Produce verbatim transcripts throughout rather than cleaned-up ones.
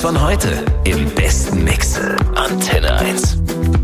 von heute im besten Mix. Antenne eins.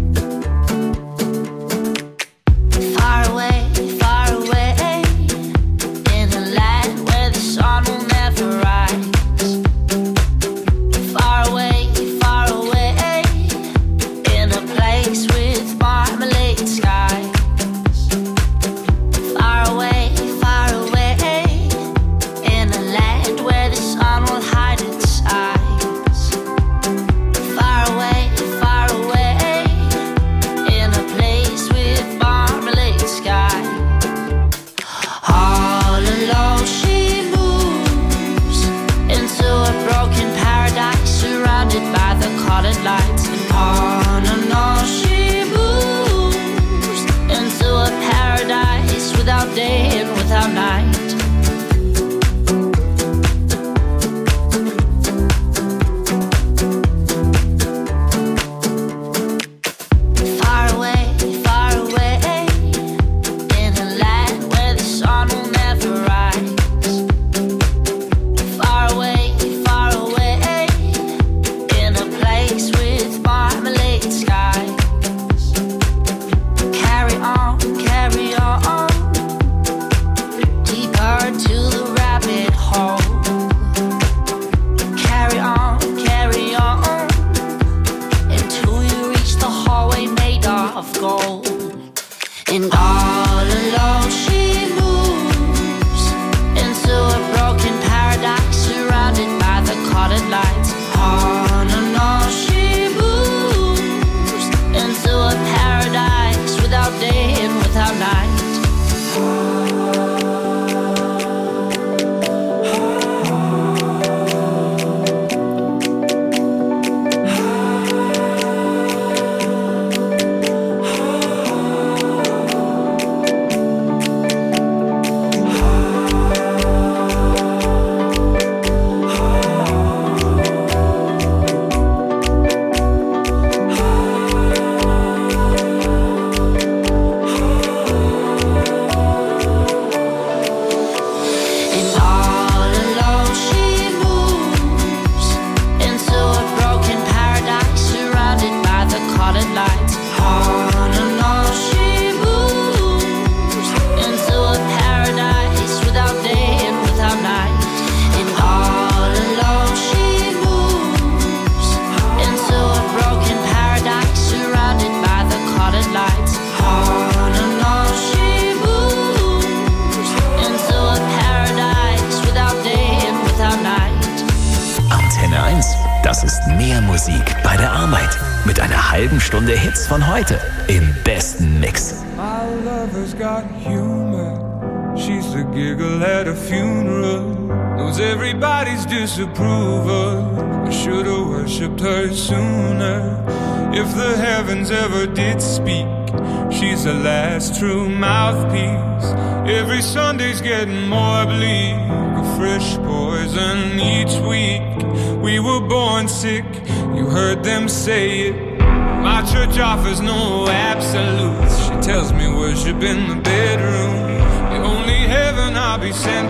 Das ist mehr Musik bei der Arbeit mit einer halben Stunde Hits von heute im besten Mix. My lover's got humor. She's the giggle at a funeral. Knows everybody's disapproval. I should've worshipped her sooner. If the heavens ever did speak, she's the last true mouthpiece. Every Sunday's getting more bleak, a fresh poison each week. We were born sick, you heard them say it. My church offers no absolutes. She tells me worship in the bedroom. The only heaven I'll be sent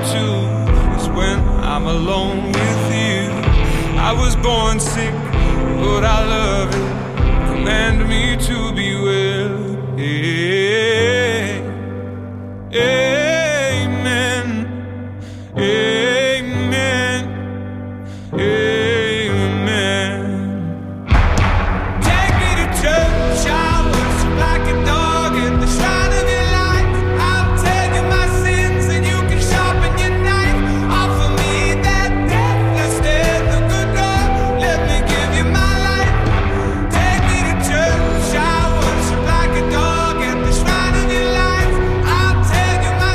to is when I'm alone with you. I was born sick, but I love it. Command me to be well. Hey, amen. Amen. Amen. Take me to church, I worship like a dog at the shrine of your life. I'll tell you my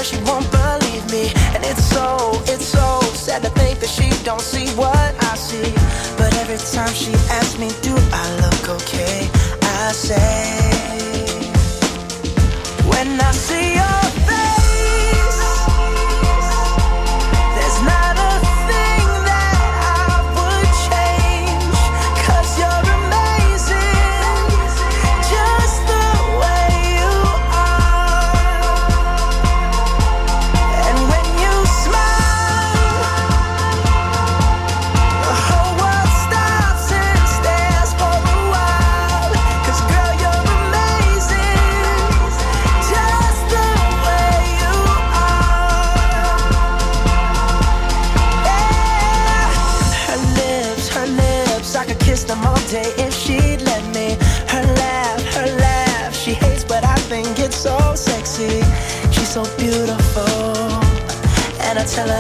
she won't believe me. And it's so, it's so sad to think that she don't see what I see. But every time she asks me, do I look okay? I say, when I see your face, there's not a thing that I would change. 'Cause you're amazing, just the way you are. And when you smile, the whole world stops and stares for a while. 'Cause girl, you're amazing, just the way you are. Yeah. Her lips, her lips, I could kiss them all day if she'd let me. Her laugh, her laugh, she hates but I think it's so sexy. She's so beautiful, and I tell her